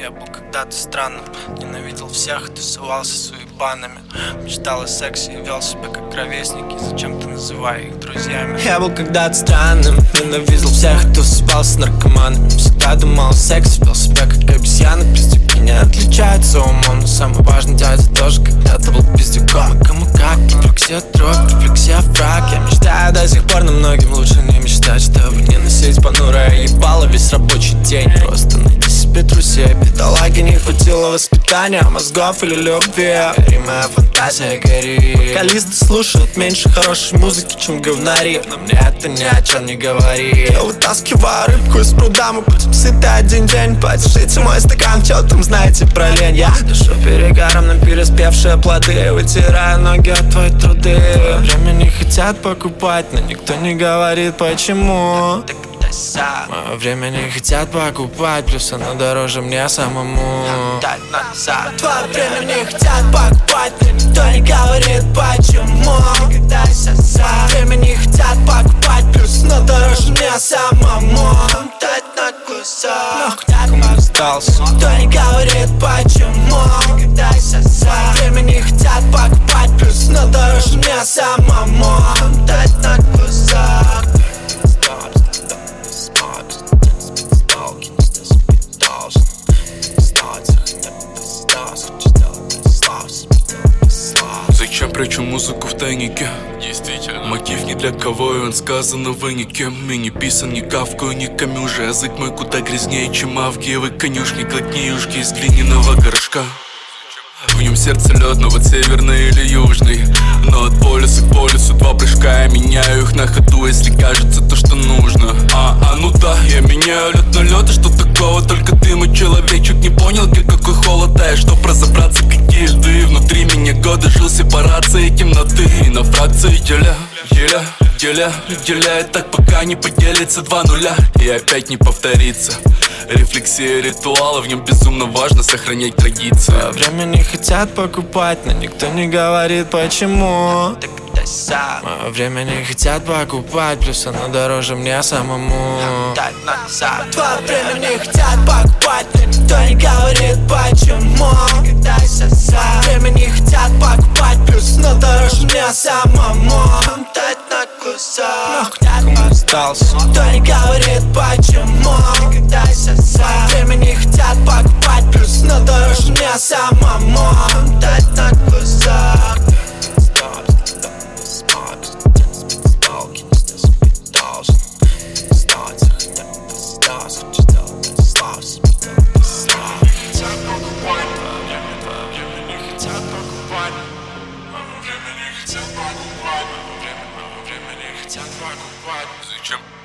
Я был когда-то странным, ненавидел всех, тусовался с уебанами. Мечтал о сексе и вел себя как ровесники, зачем-то называя их друзьями. Я был когда-то странным, ненавидел всех, тусовался с наркоманами. Всегда думал о сексе, вел себя как обезьяна. Пиздюки не отличаются умом, но самый важный дядя тоже когда-то был пиздюком. И кому как, рефлексия дрог, рефлексия фраг. Я мечтаю до сих пор, но многим лучше не мечтать, чтобы не носить понурое ебало весь рабочий день. Просто найди себе друзей, бедолаги, не хватило воспитания, мозгов или любви. Гори моя фантазия, гори. Вокалисты слушают меньше хорошей музыки, чем говнари, но мне это ни о чем не говорит. Я вытаскиваю рыбку из пруда, мы будем сыты один день. Подержите мой стакан, чё там знаете про лень? Я дышу перегаром на переспевшие плоды, вытираю ноги от твоей труды. Время не хотят покупать, но никто не говорит почему. Мое время не хотят покупать, плюс оно дороже мне самому. Твое время не хотят покупать, но никто не говорит почему. Время не хотят покупать, плюс оно дороже мне самому. Дать на кусок, но остался, никто не говорит почему. Время не хотят покупать, плюс оно дороже мне самому. Дать на кусок. Зачем прячу музыку в тайнике? Действительно. Мотив ни для кого, и он сказанного никем. И не писан, ни кавкую, ни камюжа. Язык мой куда грязнее, чем авгиевы конюшни. Глотни юшки из глиняного горшка. В нем сердце лед, но вот северный или южный. Но от полюса к полюсу два прыжка. Я меняю их на ходу, если кажется то, что нужно. Ну да, я меняю лед на лед. И что такого, только ты, мой человечек, не понял, какой холод. А чтоб разобраться, какие льды внутри меня годы жил сепарацией темноты. И на фракции деляет так, пока не поделится два нуля. И опять не повторится. Рефлексия ритуала, в нем безумно важно сохранять традиции. Время не хотят покупать, но никто не говорит почему. Мое время не хотят покупать, плюс оно дороже мне самому. Твое время не хотят покупать, но никто не говорит почему. Время не хотят покупать, плюс оно дороже мне самому. Дать на кусок, но остался, никто не говорит почему. Время не хотят покупать, плюс оно дороже мне самому. Дать на кусок. Зачем?